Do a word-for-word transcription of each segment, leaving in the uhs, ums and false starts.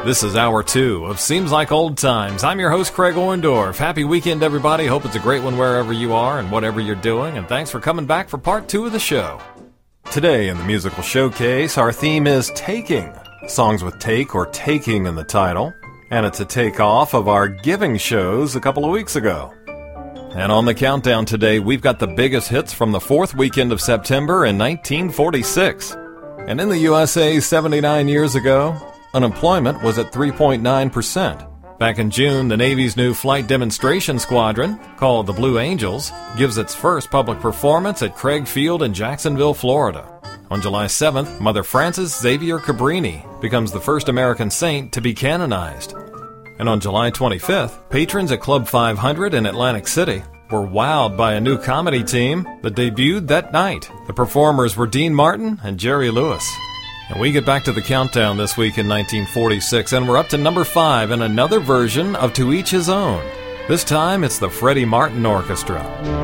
This is hour two of Seems Like Old Times. I'm your host, Craig Orndorff. Happy weekend, everybody. Hope it's a great one wherever you are and whatever you're doing. And thanks for coming back for part two of the show. Today in the musical showcase, our theme is Taking. Songs with take or taking in the title. And it's a takeoff of our giving shows a couple of weeks ago. And on the countdown today, we've got the biggest hits from the fourth weekend of September in nineteen forty-six. And in the U S A seventy-nine years ago, unemployment was at three point nine percent. Back in June, the Navy's new Flight Demonstration Squadron, called the Blue Angels, gives its first public performance at Craig Field in Jacksonville, Florida. On July seventh, Mother Frances Xavier Cabrini becomes the first American saint to be canonized. And on July twenty-fifth, patrons at Club five hundred in Atlantic City were wowed by a new comedy team that debuted that night. The performers were Dean Martin and Jerry Lewis. And we get back to the countdown this week in nineteen forty-six, and we're up to number five in another version of To Each His Own. This time, it's the Freddie Martin Orchestra.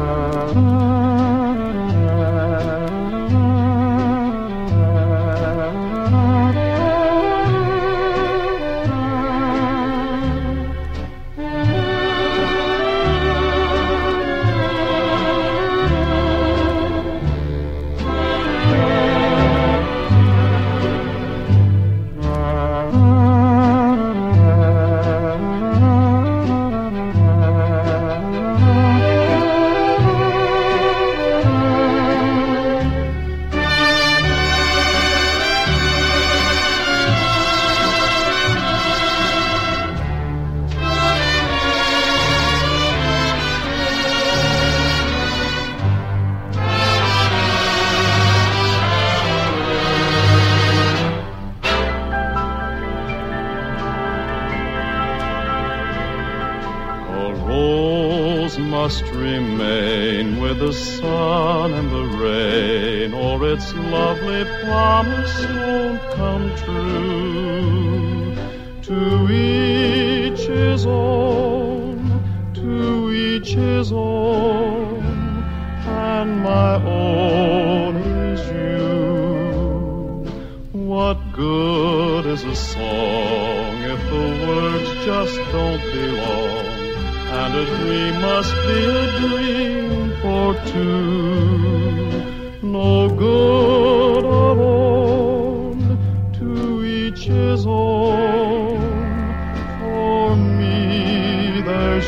Must remain with the sun and the rain, or its lovely promise won't come true. To each his own, to each his own, and my own is you. What good is a song if the words just don't belong? And a dream must be a dream for two. No good alone, to each his own. For me, there's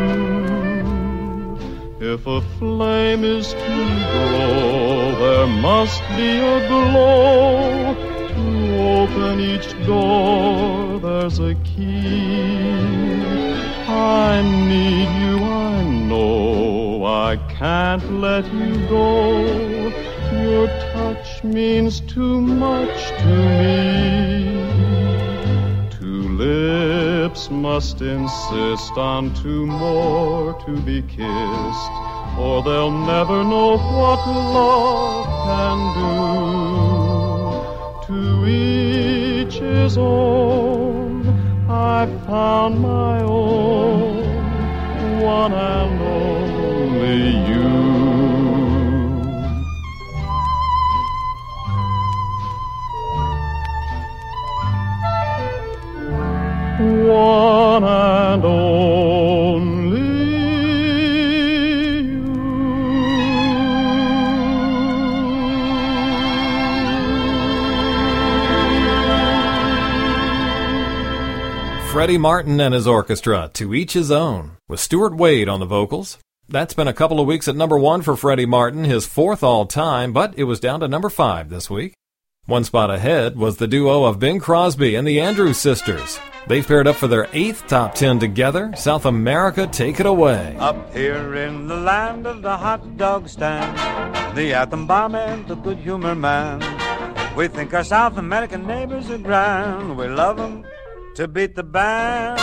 you. If a flame is to grow, there must be a glow. To open each door, there's a key. I need you, I know, I can't let you go. Your touch means too much to me. Two lips must insist on two more to be kissed, or they'll never know what love can do. To each his own, I found my own, one and only you. One and only you. Freddie Martin and his orchestra, To Each His Own, with Stuart Wade on the vocals. That's been a couple of weeks at number one for Freddie Martin, his fourth all-time, but it was down to number five this week. One spot ahead was the duo of Bing Crosby and the Andrews Sisters. They've paired up for their eighth top ten together. South America, Take It Away. Up here in the land of the hot dog stand, the anthem barman, the good humor man, we think our South American neighbors are grand. We love them to beat the band.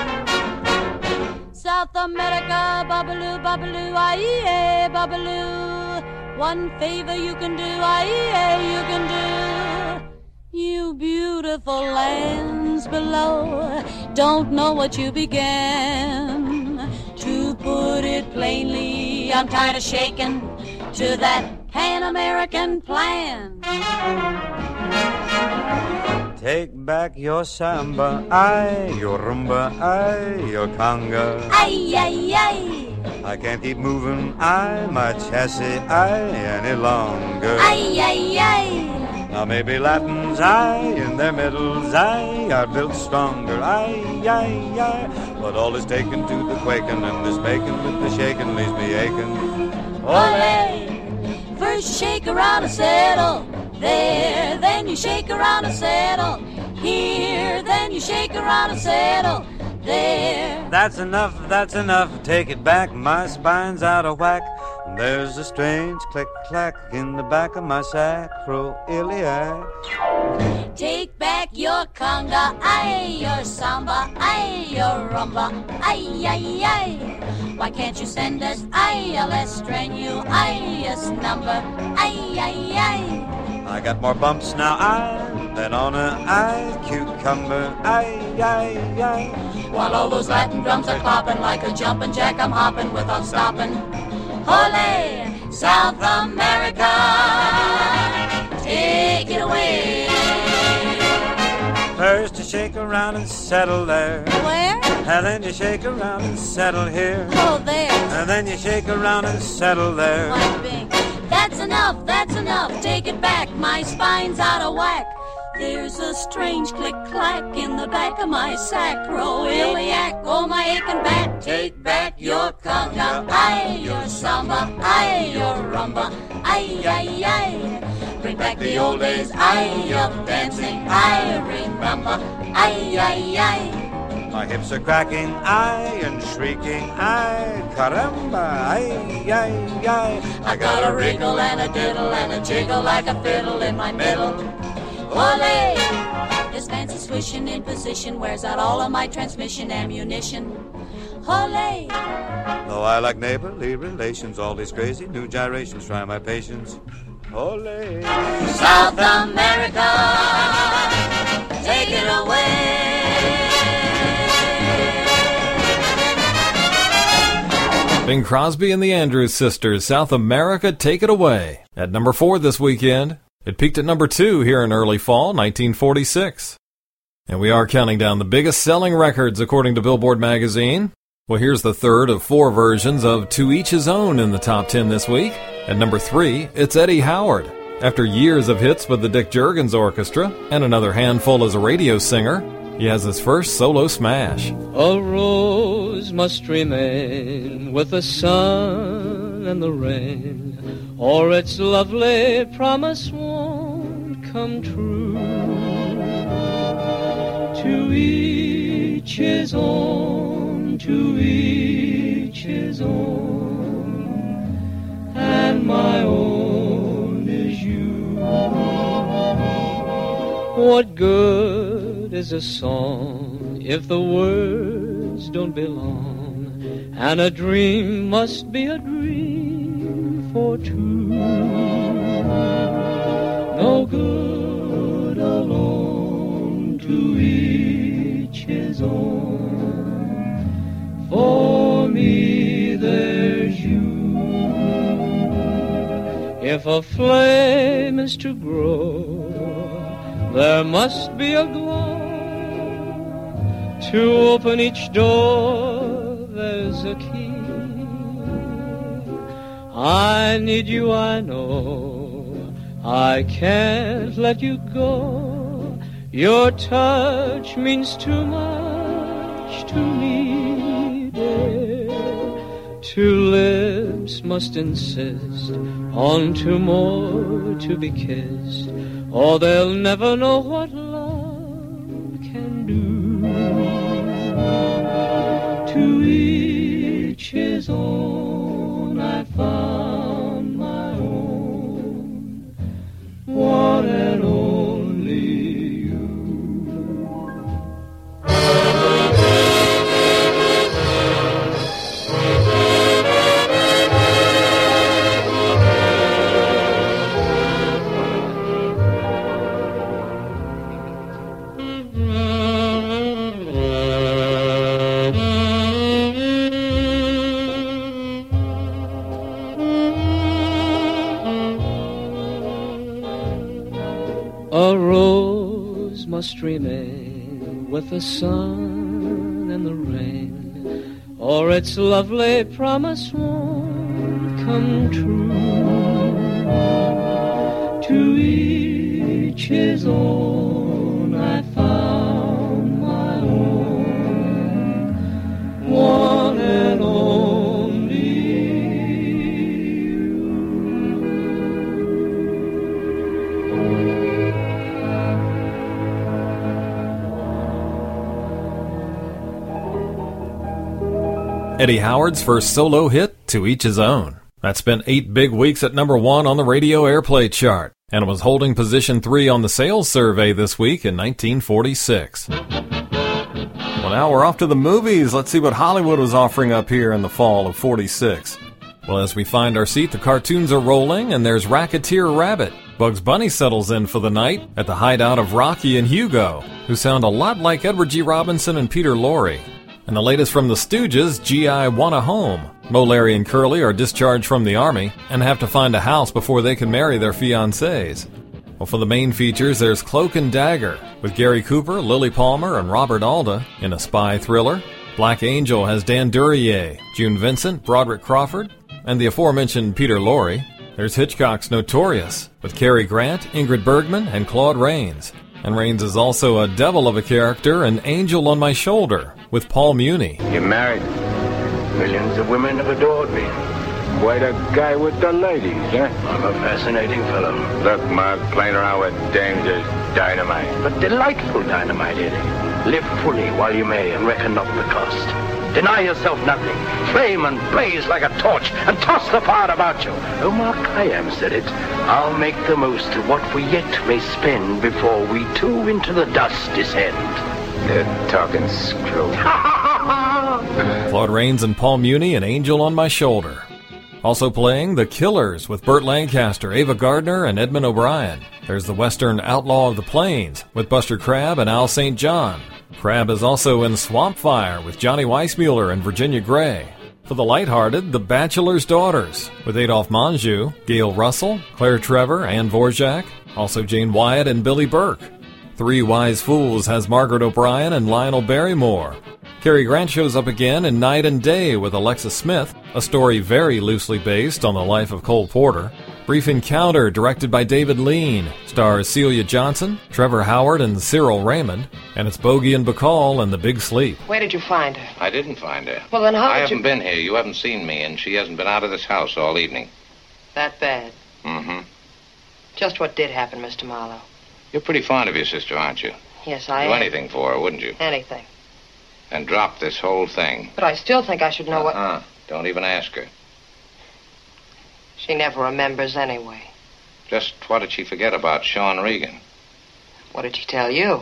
South America, babaloo, babaloo, aye, babaloo. One favor you can do, aye, you can do. You beautiful lands below don't know what you began. To put it plainly, I'm tired of shaking to that Pan-American plan. Take back your samba, ay, your rumba, ay, your conga. Ay, ay, ay. I can't keep moving, ay, my chassis, ay, any longer. Ay, ay, ay. Now maybe Latins, ay, in their middles, ay, are built stronger, ay, ay, ay. But all is taken to the quaking, and this bacon with the shaking leaves me aching. Ole! First shake around a saddle, there, then you shake around a saddle, here, then you shake around a saddle, there. That's enough, that's enough, take it back, my spine's out of whack. There's a strange click-clack in the back of my sacroiliac. Take back your conga, ay, your samba, ay, your rumba, ay, ay, ay. Why can't you send us, ay, a less strenuous number, ay, ay, ay. I got more bumps now, ay, than on a ay, cucumber, ay, ay, ay. While all those Latin drums are clopping like a jumping jack, I'm hopping without stopping. Ole, South America, take it away. First you shake around and settle there. Where? And then you shake around and settle here. Oh, there. And then you shake around and settle there. White Bing. That's enough, that's enough, take it back, my spine's out of whack. There's a strange click-clack in the back of my sacroiliac. Oh, my aching back, take back your conga, ay, your samba, ay, your rumba, ay, ay, ay. Bring back the old days, ay, of dancing, I remember, ay, ay, ay. My hips are cracking, ay, and shrieking, ay, caramba, ay, ay, ay. I got a wriggle and a diddle and a jiggle like a fiddle in my middle. Ole! This fancy swishing in position wears out all of my transmission ammunition. Ole! Though I like neighborly relations, all these crazy new gyrations try my patience. Ole! South America, take it away. Bing Crosby and the Andrews Sisters, South America, Take It Away. At number four this weekend. It peaked at number two here in early fall, nineteen forty-six. And we are counting down the biggest selling records according to Billboard magazine. Well, here's the third of four versions of To Each His Own in the top ten this week. At number three, it's Eddie Howard. After years of hits with the Dick Juergens Orchestra and another handful as a radio singer, he has his first solo smash. A rose must remain with the sun and the rain, or its lovely promise won't come true. To each his own, to each his own, and my own is you. What good is a song if the words don't belong, and a dream must be a dream for two? No good alone, to each his own. For me there's you. If a flame is to grow, there must be a glow. To open each door, there's a key. I need you, I know. I can't let you go. Your touch means too much to me, dear. Two lips must insist on two more to be kissed, or they'll never know what love can do. To each his own, I found my own, one and only you. A rose meadows must remain with the sun and the rain, or its lovely promise won't come true. To each his own, I found my own, one and only you. Eddie Howard's first solo hit, To Each His Own. That spent eight big weeks at number one on the radio airplay chart, and was holding position three on the sales survey this week in nineteen forty-six. Well, now we're off to the movies. Let's see what Hollywood was offering up here in the fall of forty-six. Well, as we find our seat, the cartoons are rolling, and there's Racketeer Rabbit. Bugs Bunny settles in for the night at the hideout of Rocky and Hugo, who sound a lot like Edward G. Robinson and Peter Lorre. And the latest from the Stooges, G I Want a Home. Mo, Larry, and Curly are discharged from the Army and have to find a house before they can marry their fiancés. Well, for the main features, there's Cloak and Dagger, with Gary Cooper, Lily Palmer, and Robert Alda in a spy thriller. Black Angel has Dan Duryea, June Vincent, Broderick Crawford, and the aforementioned Peter Lorre. There's Hitchcock's Notorious, with Cary Grant, Ingrid Bergman, and Claude Rains. And Rains is also a devil of a character in Angel on My Shoulder, with Paul Muni. You're married. Millions of women have adored me. Quite a guy with the ladies, huh? I'm a fascinating fellow. Look, Mark, playing around with dangerous dynamite. But delightful dynamite, Eddie. Live fully while you may and reckon not the cost. Deny yourself nothing. Flame and blaze like a torch and toss the fire about you. Oh, Mark Khayyam said it. I'll make the most of what we yet may spend before we too into the dust descend. They're talking screw. Claude Rains and Paul Muni in Angel on My Shoulder. Also playing The Killers with Burt Lancaster, Ava Gardner, and Edmund O'Brien. There's the Western Outlaw of the Plains with Buster Crabbe and Al Saint John. Crabbe is also in Swamp Fire with Johnny Weissmuller and Virginia Gray. For the lighthearted, The Bachelor's Daughters with Adolphe Menjou, Gail Russell, Claire Trevor, Anne Vorjak, also Jane Wyatt and Billy Burke. Three Wise Fools has Margaret O'Brien and Lionel Barrymore. Cary Grant shows up again in Night and Day with Alexa Smith, a story very loosely based on the life of Cole Porter. Brief Encounter, directed by David Lean, stars Celia Johnson, Trevor Howard, and Cyril Raymond, and it's Bogey and Bacall in The Big Sleep. Where did you find her? I didn't find her. Well, then how I did haven't you... been here. You haven't seen me, and she hasn't been out of this house all evening. That bad? Mm-hmm. Just what did happen, Mister Marlowe? You're pretty fond of your sister, aren't you? Yes, I Do am. anything for her, wouldn't you? Anything. And drop this whole thing. But I still think I should know what... Uh-uh. Don't even ask her. She never remembers anyway. Just what did she forget about Sean Regan? What did she tell you?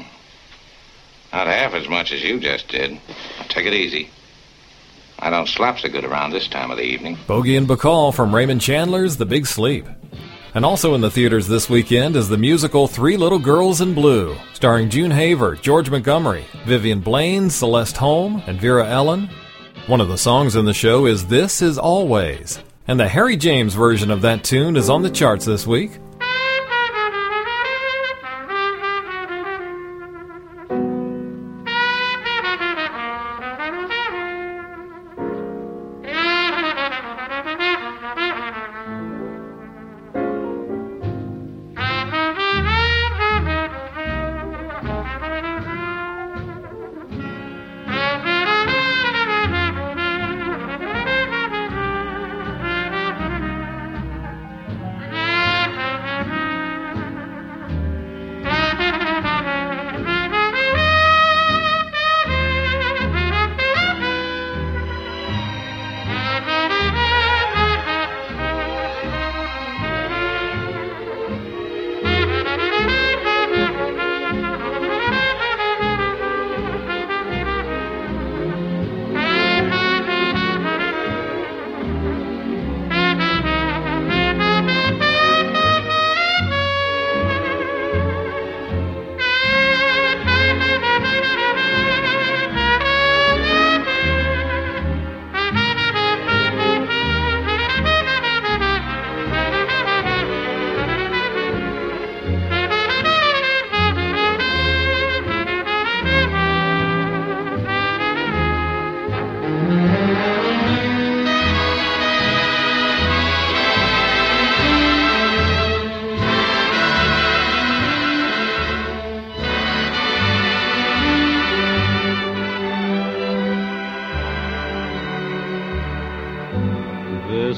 Not half as much as you just did. Take it easy. I don't slap so good around this time of the evening. Bogey and Bacall from Raymond Chandler's The Big Sleep. And also in the theaters this weekend is the musical Three Little Girls in Blue, starring June Haver, George Montgomery, Vivian Blaine, Celeste Holm, and Vera Ellen. One of the songs in the show is This Is Always, and the Harry James version of that tune is on the charts this week.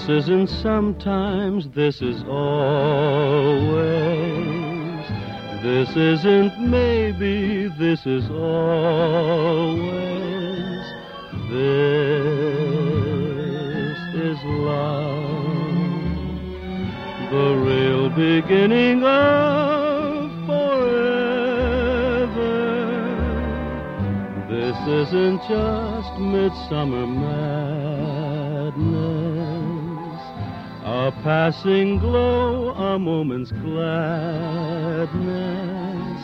This isn't sometimes, this is always. This isn't maybe, this is always. This is love, the real beginning of forever. This isn't just midsummer madness, a passing glow, a moment's gladness.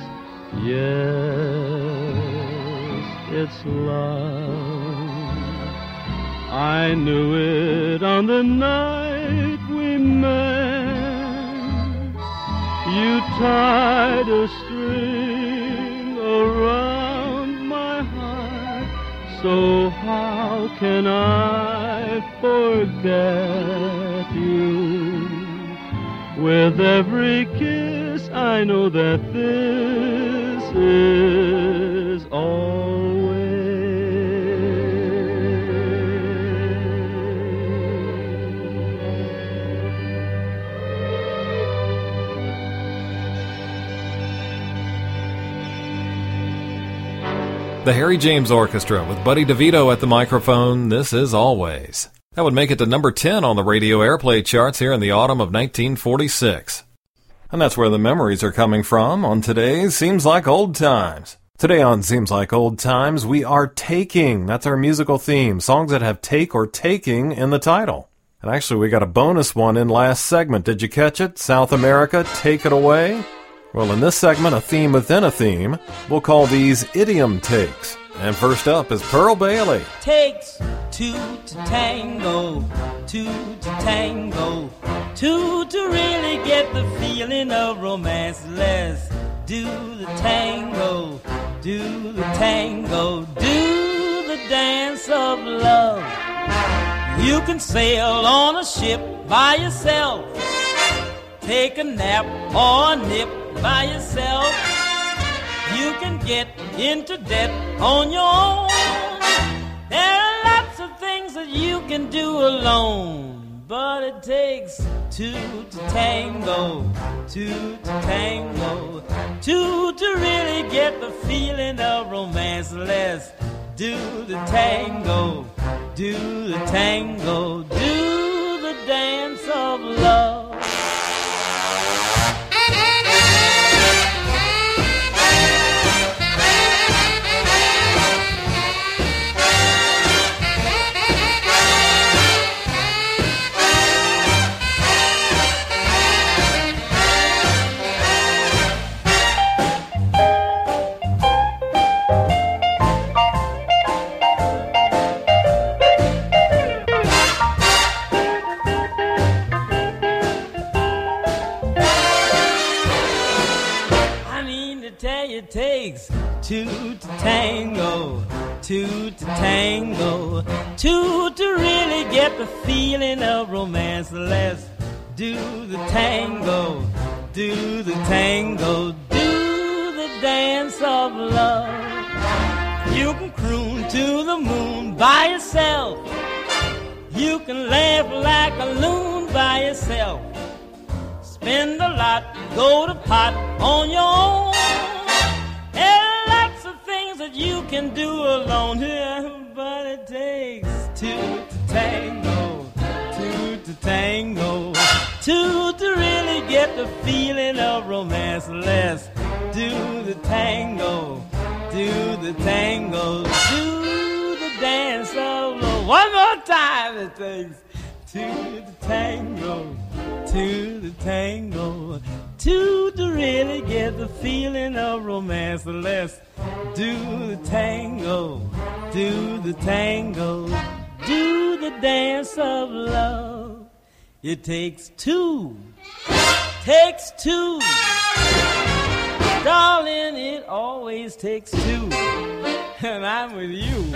Yes, it's love. I knew it on the night we met. You tied a string around my heart, so how can I forget you? With every kiss I know that this is always. The Harry James Orchestra with Buddy DeVito at the microphone, This Is Always. That would make it to number ten on the radio airplay charts here in the autumn of nineteen forty-six. And that's where the memories are coming from on today's Seems Like Old Times. Today on Seems Like Old Times, we are taking. That's our musical theme, songs that have take or taking in the title. And actually, we got a bonus one in last segment. Did you catch it? South America, Take It Away? Well, in this segment, a theme within a theme, we'll call these idiom takes. And first up is Pearl Bailey. Takes two to tango, two to tango, two to really get the feeling of romance. Let's do the tango, do the tango, do the dance of love. You can sail on a ship by yourself, take a nap or a nip by yourself. You can get into debt on your own. There are lots of things that you can do alone, but it takes two to tango, two to tango, two to really get the feeling of romance. Let's do the tango, do the tango, do the dance of love. It takes two to tango, two to tango, two to really get the feeling of romance. Let's do the tango, do the tango, do the dance of love. You can croon to the moon by yourself. You can laugh like a loon by yourself. Spend a lot, go to pot on your own. That you can do alone here, but it takes two to tango, two to tango, two to really get the feeling of romance. Let's do the tango, do the tango, do the dance of love. One more time, it takes two to tango, two to tango, two to really get the feeling of romance. Let's do the tango, do the tango, do the dance of love. It takes two, takes two. Darling, it always takes two. And I'm with you.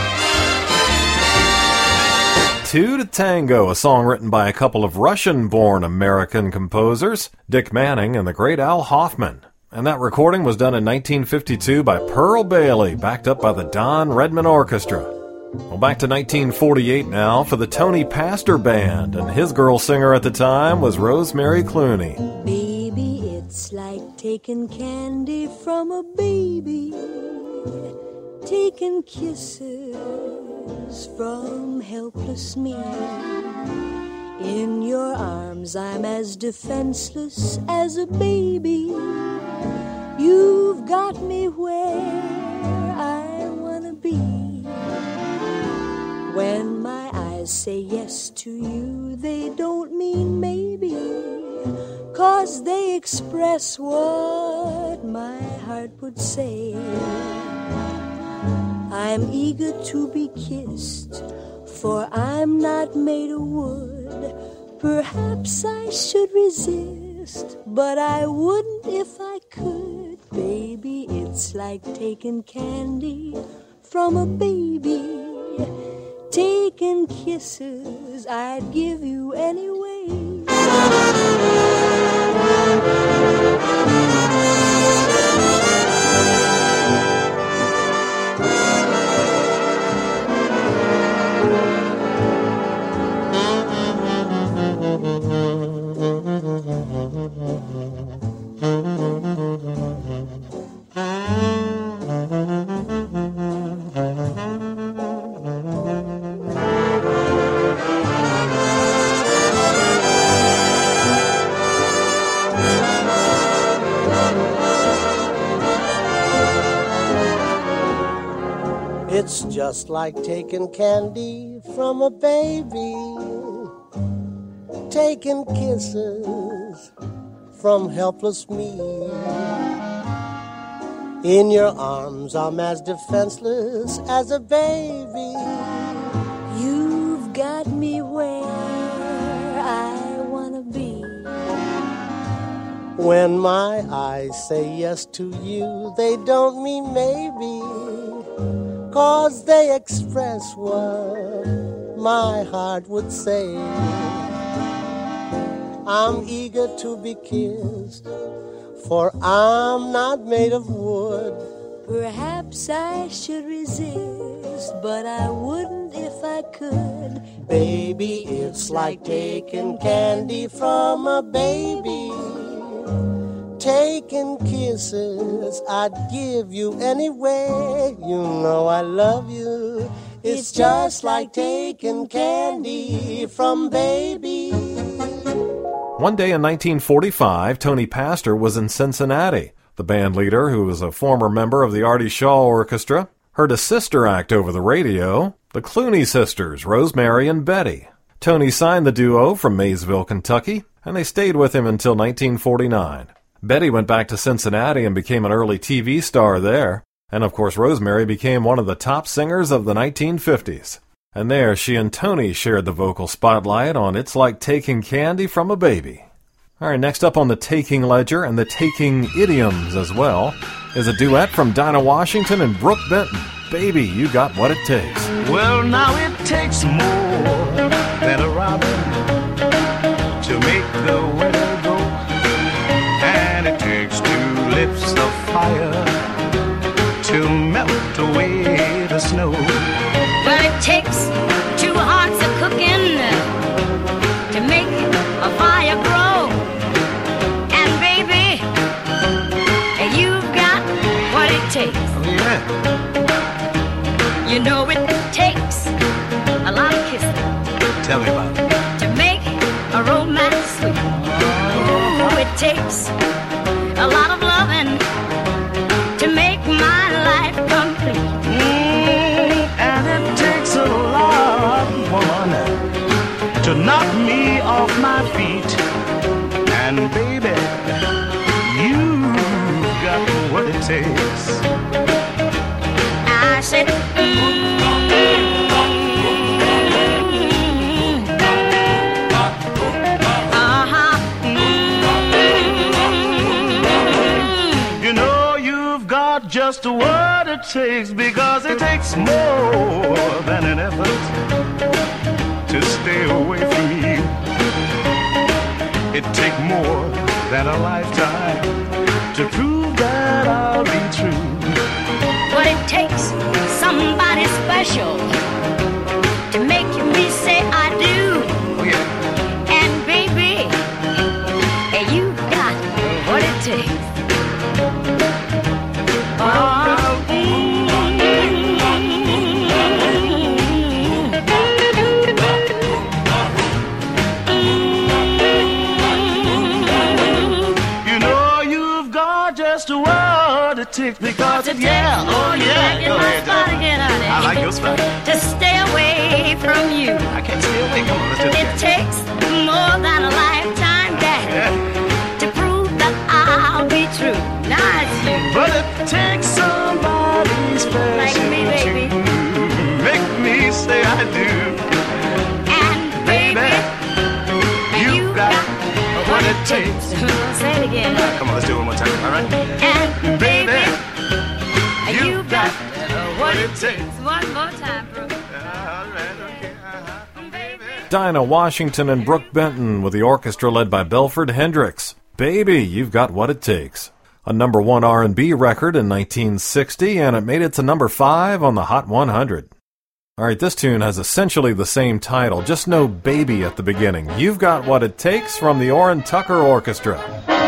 Two to Tango, a song written by a couple of Russian-born American composers, Dick Manning and the great Al Hoffman. And that recording was done in nineteen fifty-two by Pearl Bailey, backed up by the Don Redman Orchestra. Well, back to nineteen forty-eight now for the Tony Pastor Band, and his girl singer at the time was Rosemary Clooney. Baby, it's like taking candy from a baby, taking kisses from helpless me. In your arms I'm as defenseless as a baby. You've got me where I wanna be. When my eyes say yes to you, they don't mean maybe, 'cause they express what my heart would say. I'm eager to be kissed, for I'm not made of wood. Perhaps I should resist, but I wouldn't if I could. Baby, it's like taking candy from a baby, taking kisses I'd give you anyway. It's just like taking candy from a baby, taking kisses from helpless me. In your arms I'm as defenseless as a baby. You've got me where I wanna be. When my eyes say yes to you, they don't mean maybe, 'cause they express what my heart would say. I'm eager to be kissed, for I'm not made of wood. Perhaps I should resist, but I wouldn't if I could. Baby, it's like taking candy from a baby, taking kisses I'd give you anyway. You know I love you. It's just like taking candy from baby. One day in nineteen forty-five, Tony Pastor was in Cincinnati. The band leader, who was a former member of the Artie Shaw Orchestra, heard a sister act over the radio, the Clooney sisters, Rosemary and Betty. Tony signed the duo from Maysville, Kentucky, and they stayed with him until nineteen forty-nine. Betty went back to Cincinnati and became an early T V star there. And of course, Rosemary became one of the top singers of the nineteen fifties. And there, she and Tony shared the vocal spotlight on It's Like Taking Candy from a Baby. All right, next up on the Taking Ledger and the Taking Idioms as well is a duet from Dinah Washington and Brooke Benton. Baby, You Got What It Takes. Well, now it takes more than a robin to make the weather go. And it takes two lips of fire to melt away the snow. Well, it takes two hearts of cooking to make a fire grow. And baby, you've got what it takes. Oh, yeah. You know it takes a lot of kissing. Tell me about it. To make a romance sweet. Ooh, it takes a lot of loving to make my life complete. Mm, and it takes a lot, woman, to knock me off my feet. And baby, you've got what it takes. I said, mm, uh-huh, mm. You know you've got just what it takes, because it takes more than an effort to stay away from you. It takes more than a lifetime to prove that I'll be true. but it takes somebody special Because it's yeah, oh yeah, go ahead, again, honey. I like your spot. To stay away from you. I can't stay away. Come on, let's do it. It takes more than a lifetime, Daddy, yeah, to prove that I'll be true. Now it's you. But it takes somebody special like me, baby, to make me say I do. And baby, you got, got what it takes. Say it again. Uh, come on, let's do it one more time. All right. And baby, you got what it takes. One more time, Brooke. Dinah Washington and Brooke Benton with the orchestra led by Belford Hendricks. Baby, You've Got What It Takes. A number one R and B record in nineteen sixty, and it made it to number five on the Hot one hundred. All right, this tune has essentially the same title, just no baby at the beginning. You've Got What It Takes from the Orrin Tucker Orchestra.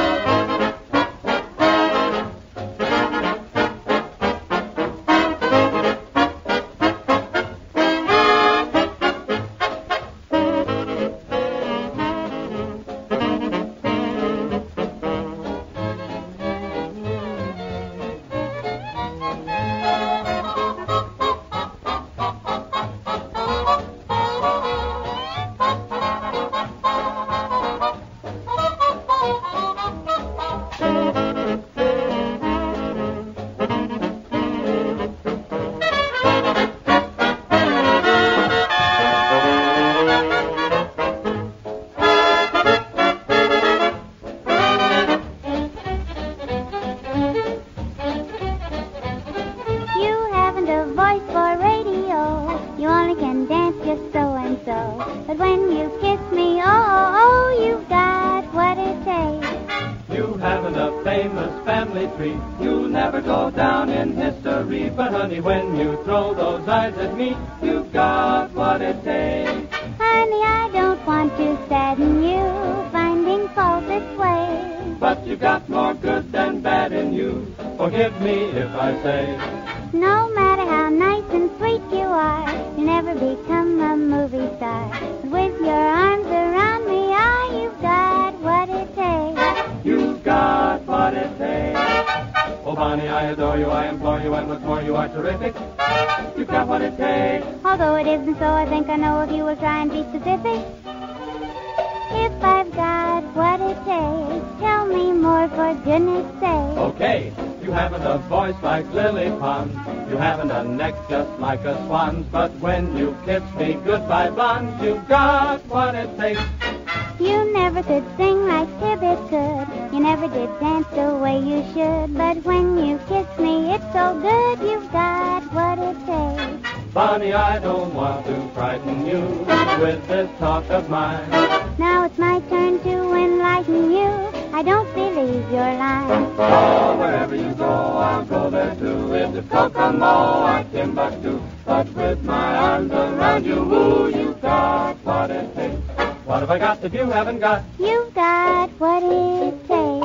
Like a swan's, but when you kiss me goodbye, blonde, you've got what it takes. You never could sing like Tibbet could. You never did dance the way you should. But when you kiss me, it's so good. You've got what it takes. Bonnie, I don't want to frighten you with this talk of mine. Now it's my turn to enlighten you. I don't believe your line. Oh, wherever you go, I'll go there too. Into Kokomo or Timbuktu. But with my arms around you, ooh, you've got what it takes. What have I got that you haven't got? You've got what it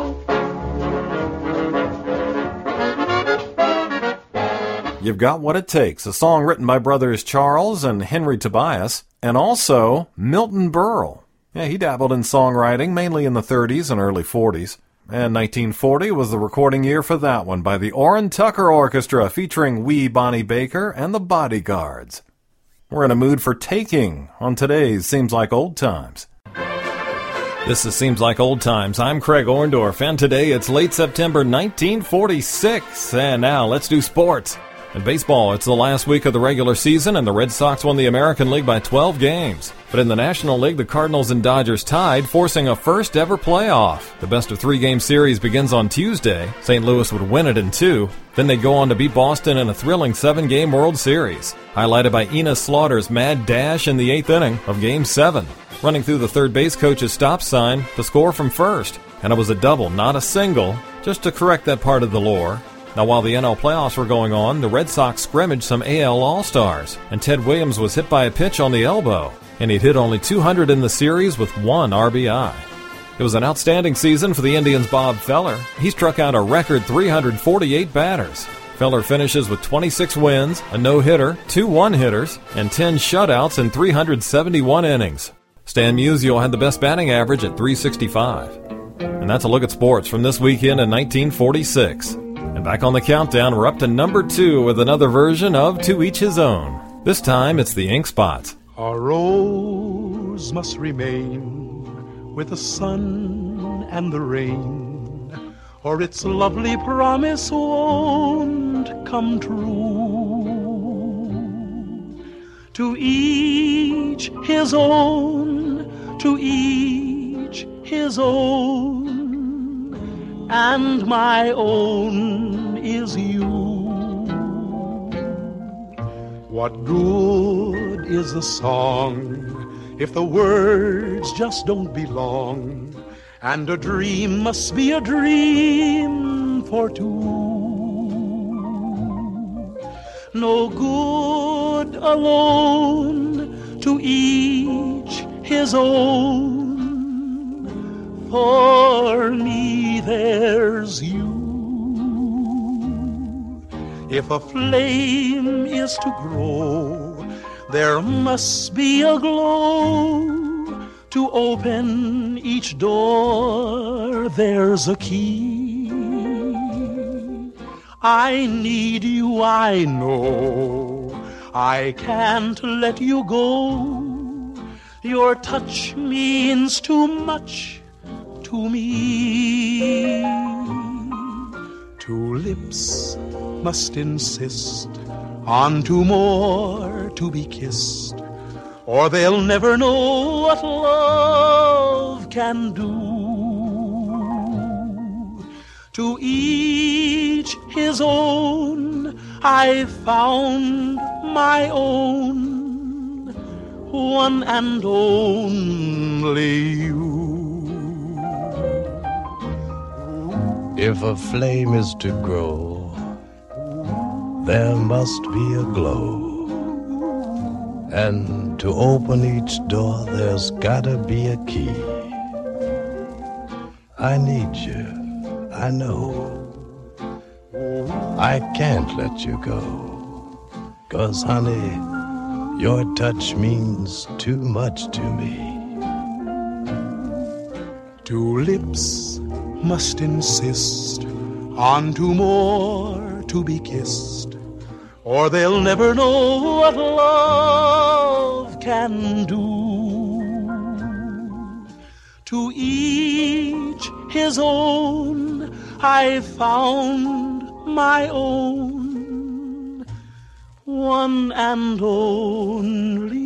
takes. You've Got What It Takes, a song written by brothers Charles and Henry Tobias, and also Milton Berle. Yeah, he dabbled in songwriting, mainly in the thirties and early forties. And nineteen forty was the recording year for that one by the Orrin Tucker Orchestra, featuring wee Bonnie Baker and the Bodyguards. We're in a mood for taking on today's Seems Like Old Times. This is Seems Like Old Times. I'm Craig Orndorff, and today it's late September nineteen forty-six. And now let's do sports. In baseball, it's the last week of the regular season, and the Red Sox won the American League by twelve games. But in the National League, the Cardinals and Dodgers tied, forcing a first-ever playoff. The best-of-three-game series begins on Tuesday. Saint Louis would win it in two. Then they'd go on to beat Boston in a thrilling seven-game World Series, highlighted by Enos Slaughter's mad dash in the eighth inning of Game seven. Running through the third base coach's stop sign to score from first. And it was a double, not a single, just to correct that part of the lore. Now, while the N L playoffs were going on, the Red Sox scrimmaged some A L All-Stars, and Ted Williams was hit by a pitch on the elbow, and he'd hit only two hundred in the series with one R B I. It was an outstanding season for the Indians' Bob Feller. He struck out a record three hundred forty-eight batters. Feller finishes with twenty-six wins, a no-hitter, two one-hitters, and ten shutouts in three hundred seventy-one innings. Stan Musial had the best batting average at three sixty-five. And that's a look at sports from this weekend in nineteen forty-six. And back on the countdown, we're up to number two with another version of To Each His Own. This time, it's the Ink Spots. A rose must remain with the sun and the rain, or its lovely promise won't come true. To each his own, to each his own, and my own is you. What good is a song if the words just don't belong? And a dream must be a dream for two. No good alone, to each his own. For me there's you. If a flame is to grow, there must be a glow. To open each door, there's a key. I need you, I know. I can't let you go. Your touch means too much to me. Two lips must insist on two more to be kissed, or they'll never know what love can do. To each his own, I found my own, one and only you. If a flame is to grow, there must be a glow. And to open each door, there's gotta be a key. I need you, I know. I can't let you go. 'Cause honey, your touch means too much to me. Two lips must insist on two more to be kissed, or they'll never know what love can do. To each his own, I found my own, one and only.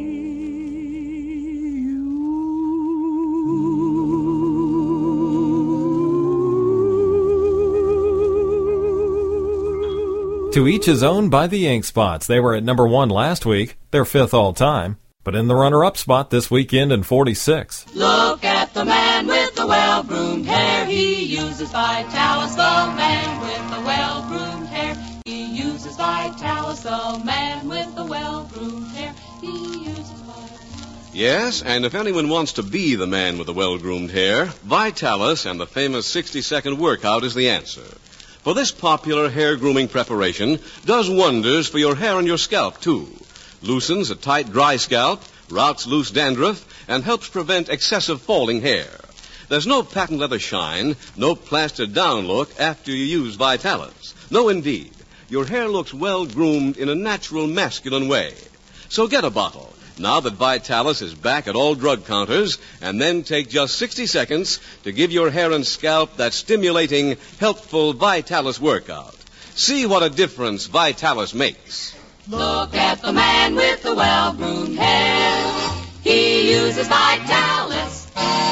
To Each His Own by the Ink Spots. They were at number one last week, their fifth all-time, but in the runner-up spot this weekend in forty-six. Look at the man with the well-groomed hair. He uses Vitalis, the man with the well-groomed hair. He uses Vitalis, the man with the well-groomed hair. He uses Vitalis. Yes, and if anyone wants to be the man with the well-groomed hair, Vitalis and the famous sixty-second workout is the answer. For this popular hair grooming preparation does wonders for your hair and your scalp, too. Loosens a tight, dry scalp, routs loose dandruff, and helps prevent excessive falling hair. There's no patent leather shine, no plastered down look after you use Vitalis. No, indeed. Your hair looks well groomed in a natural, masculine way. So get a bottle, now that Vitalis is back at all drug counters, and then take just sixty seconds to give your hair and scalp that stimulating, helpful Vitalis workout. See what a difference Vitalis makes. Look at the man with the well-groomed hair. He uses Vitalis.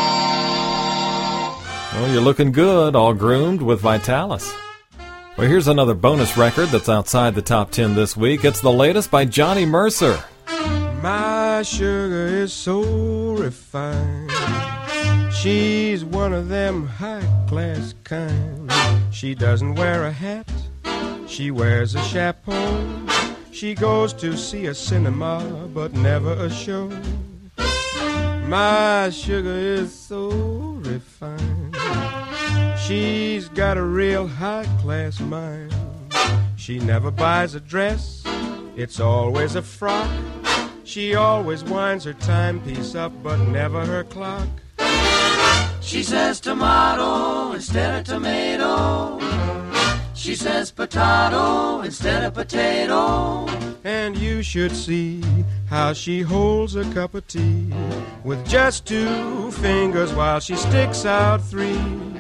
Well, you're looking good, all groomed with Vitalis. Well, here's another bonus record that's outside the top ten this week. It's the latest by Johnny Mercer. My sugar is so refined. She's one of them high-class kind. She doesn't wear a hat. She wears a chapeau. She goes to see a cinema, but never a show. My sugar is so refined. She's got a real high-class mind. She never buys a dress, it's always a frock. She always winds her timepiece up, but never her clock. She says tomato instead of tomato. She says potato instead of potato. And you should see how she holds a cup of tea with just two fingers while she sticks out three.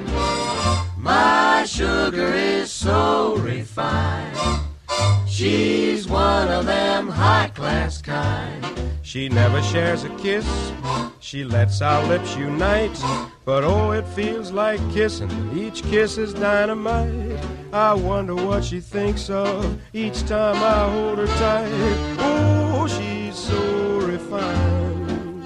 My sugar is so refined. She's one of them high-class kind. She never shares a kiss, she lets our lips unite. But oh, it feels like kissing, each kiss is dynamite. I wonder what she thinks of each time I hold her tight. Oh, she's so refined.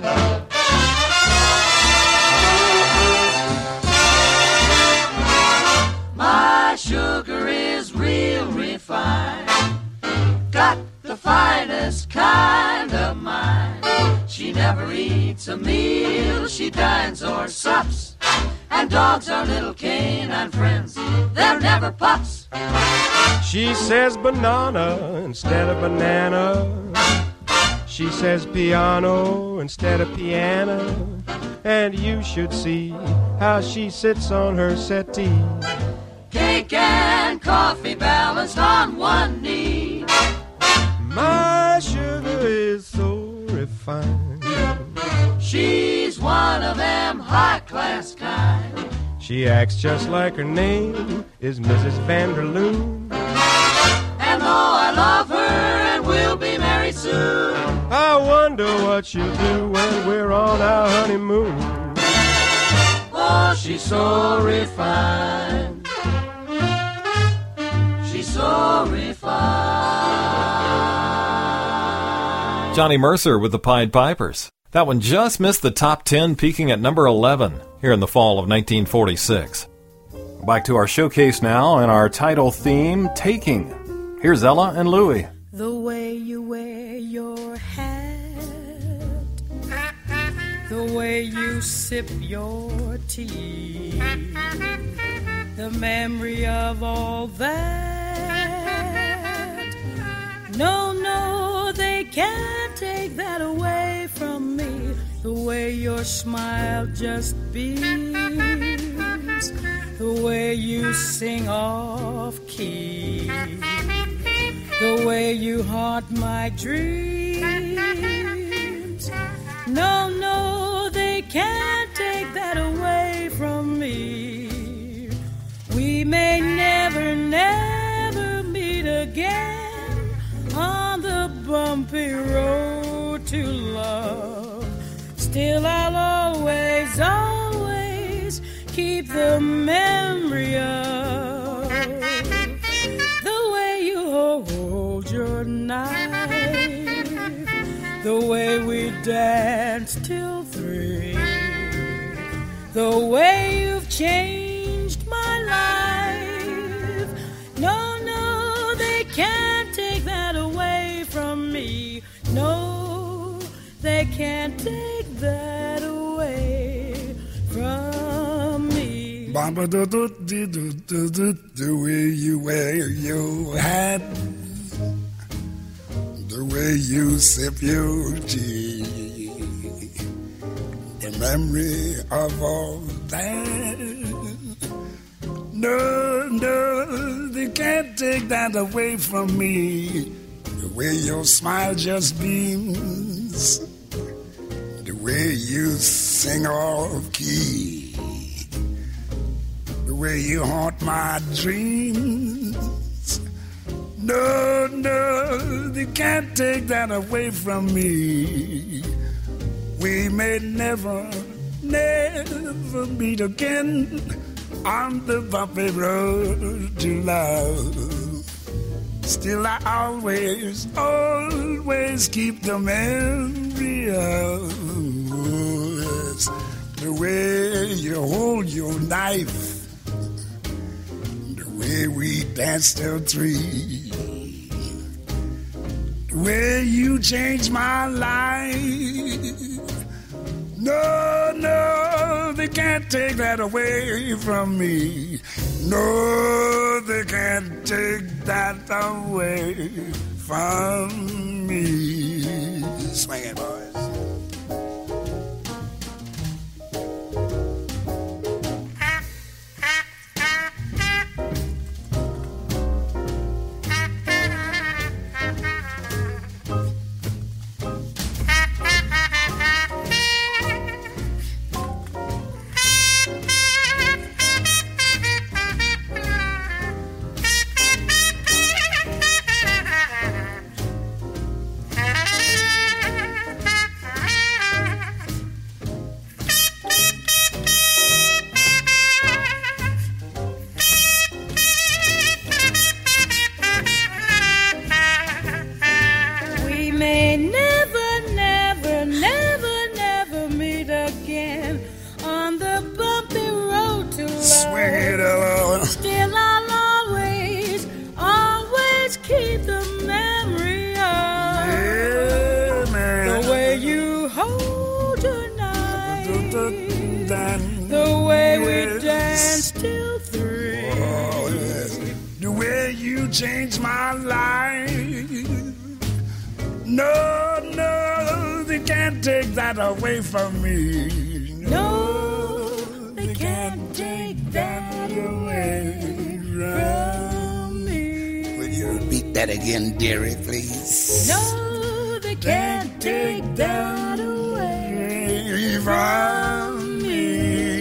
My sugar is real refined. Got the finest kind of mind. She never eats a meal, she dines or sups. And dogs are little canine friends, they're never pups. She says banana instead of banana. She says piano instead of piano. And you should see how she sits on her settee. Cake and coffee balanced on one knee. My sugar is so refined. She's one of them high-class kind. She acts just like her name is Missus Vanderloon. And though I love her and we'll be married soon, I wonder what she'll do when we're on our honeymoon. Oh, she's so refined. She's so refined. Johnny Mercer with the Pied Pipers. That one just missed the top ten, peaking at number eleven here in the fall of nineteen forty-six. Back to our showcase now and our title theme, Taking. Here's Ella and Louie. The way you wear your hat, the way you sip your tea, the memory of all that. No, no, they can't take that away from me. The way your smile just beams, the way you sing off key, the way you haunt my dreams. No, no, they can't take that away from me. We may never, never meet again on the bumpy road to love. Still I'll always, always keep the memory of the way you hold your knife, the way we danced till three, the way you've changed my life. No, no, they can't take that away from me. No, they can't take that away from me. Bamba do do do do do do, the way you wear your hat, the way you sip your tea, the memory of all that. No, no, they can't take that away from me. The way your smile just beams, the way you sing off key, the way you haunt my dreams. No, no, they can't take that away from me. We may never, never meet again on the bumpy road to love. Still I always, always keep the memory of the way you hold your knife, the way we danced till three, the way you changed my life. No, no, they can't take that away from me. No, they can't take that away from me. Swing it, boys. Change my life. No, no, they can't take that away from me. No, they can't take that away from me. Will you repeat that again, dearie, please? No, they can't take that away from me.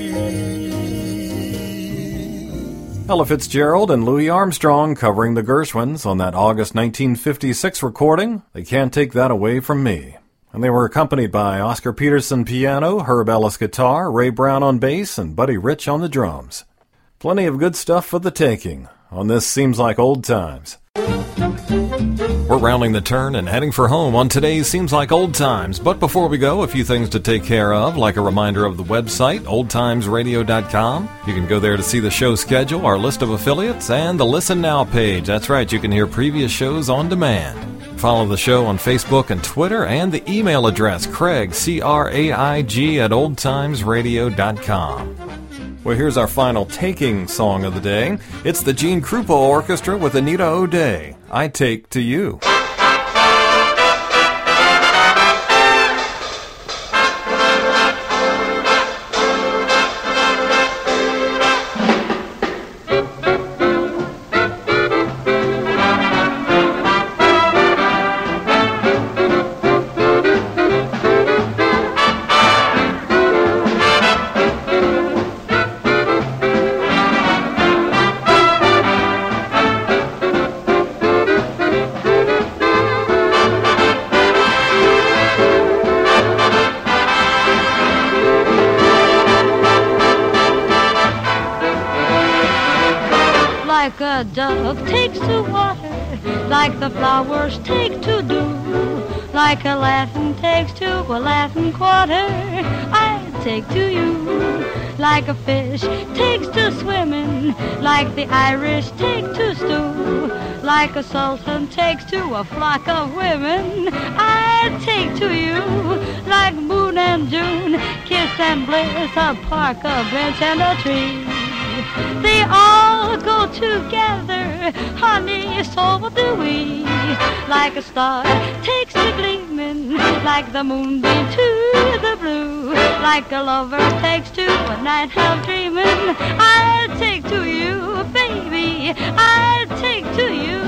Ella Fitzgerald and Louis Armstrong covering the Gershwins on that August nineteen fifty-six recording, They Can't Take That Away From Me. And they were accompanied by Oscar Peterson piano, Herb Ellis guitar, Ray Brown on bass, and Buddy Rich on the drums. Plenty of good stuff for the taking on This Seems Like Old Times. We're rounding the turn and heading for home on today's Seems Like Old Times. But before we go, a few things to take care of, like a reminder of the website, old times radio dot com. You can go there to see the show schedule, our list of affiliates, and the Listen Now page. That's right, you can hear previous shows on demand. Follow the show on Facebook and Twitter, and the email address, Craig, C R A I G, at old times radio dot com. Well, here's our final taking song of the day. It's the Gene Krupa Orchestra with Anita O'Day, I Take to You. Like a dove takes to water, like the flowers take to dew, like a Latin takes to a Latin quarter, I take to you. Like a fish takes to swimming, like the Irish take to stew, like a sultan takes to a flock of women, I take to you. Like moon and June, kiss and bliss, a park, a bench, and a tree. They all go together, honey, so do we. Like a star takes to gleaming, like the moonbeam to the blue, like a lover takes to a night of dreaming, I'll take to you, baby, I'll take to you.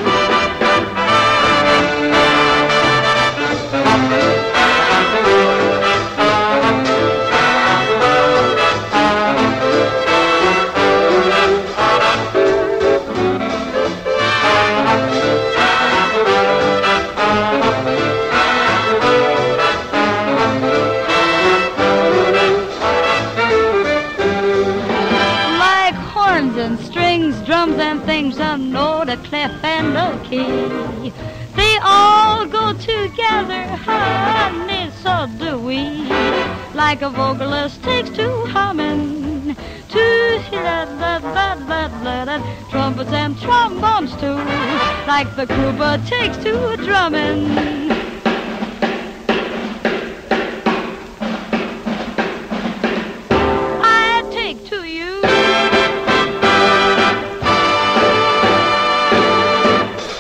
Drums and things, a note, a clef, and a key. They all go together, honey, so do we. Like a vocalist takes to humming, to da da da da da da, trumpets and trombones too. Like the Krupa takes to drumming.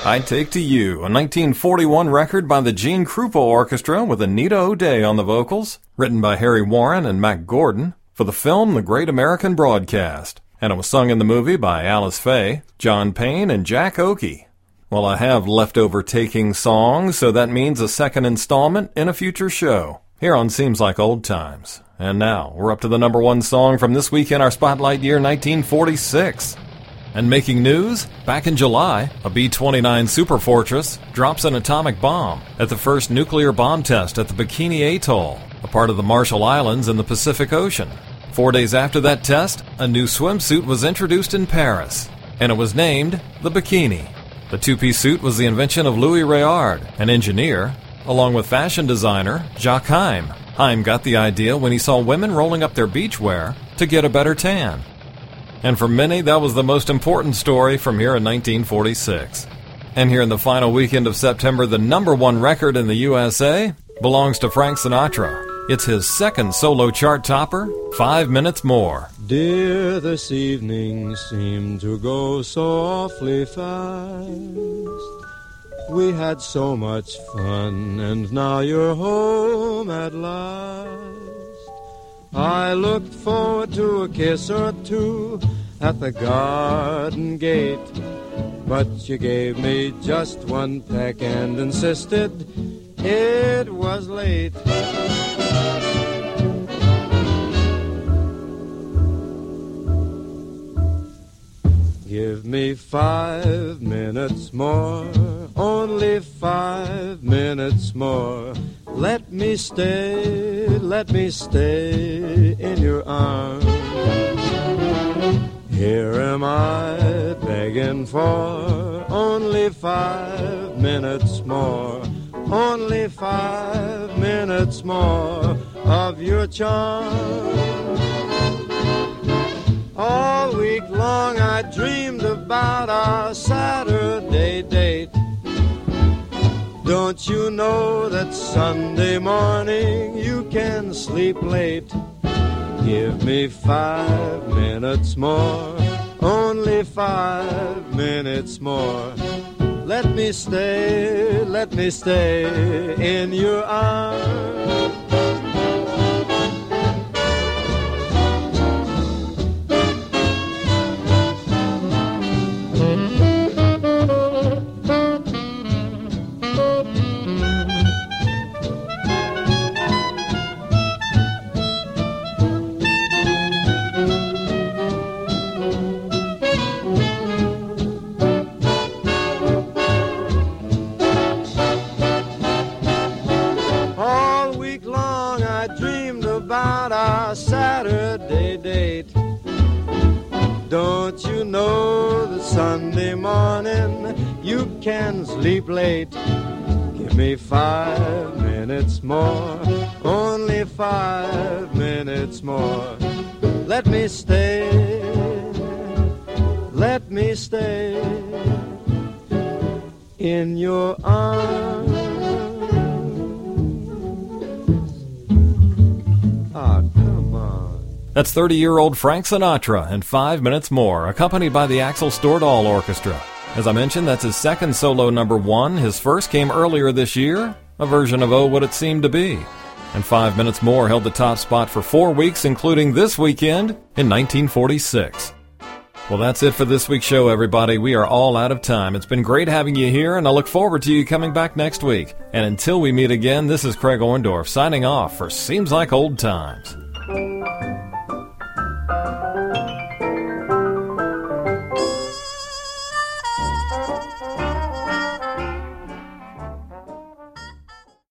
I Take to You, a nineteen forty-one record by the Gene Krupa Orchestra with Anita O'Day on the vocals, written by Harry Warren and Mac Gordon, for the film The Great American Broadcast, and it was sung in the movie by Alice Faye, John Payne, and Jack Oakey. Well, I have leftover taking songs, so that means a second installment in a future show, here on Seems Like Old Times. And now, we're up to the number one song from this week in our Spotlight year, nineteen forty-six. And making news, back in July, a B twenty-nine Superfortress drops an atomic bomb at the first nuclear bomb test at the Bikini Atoll, a part of the Marshall Islands in the Pacific Ocean. Four days after that test, a new swimsuit was introduced in Paris, and it was named the Bikini. The two-piece suit was the invention of Louis Réard, an engineer, along with fashion designer Jacques Heim. Heim got the idea when he saw women rolling up their beachwear to get a better tan. And for many, that was the most important story from here in nineteen forty-six. And here in the final weekend of September, the number one record in the U S A belongs to Frank Sinatra. It's his second solo chart topper, Five Minutes More. Dear, this evening seemed to go so awfully fast. We had so much fun, and now you're home at last. I looked forward to a kiss or two at the garden gate, but you gave me just one peck and insisted it was late. Give me five minutes more, only five minutes more. Let me stay, let me stay in your arms. Here am I begging for only five minutes more, only five minutes more of your charm. All week long I dreamed about our Saturday date. Don't you know that Sunday morning you can sleep late? Give me five minutes more, only five minutes more. Let me stay, let me stay in your arms. Saturday date. Don't you know that Sunday morning you can sleep late? Give me five minutes more, only five minutes more. Let me stay, let me stay in your arms. That's thirty-year-old Frank Sinatra and Five Minutes More, accompanied by the Axel Stordahl Orchestra. As I mentioned, that's his second solo number one. His first came earlier this year, a version of Oh, What It Seemed to Be. And Five Minutes More held the top spot for four weeks, including this weekend in nineteen forty-six. Well, that's it for this week's show, everybody. We are all out of time. It's been great having you here, and I look forward to you coming back next week. And until we meet again, this is Craig Orndorff signing off for Seems Like Old Times.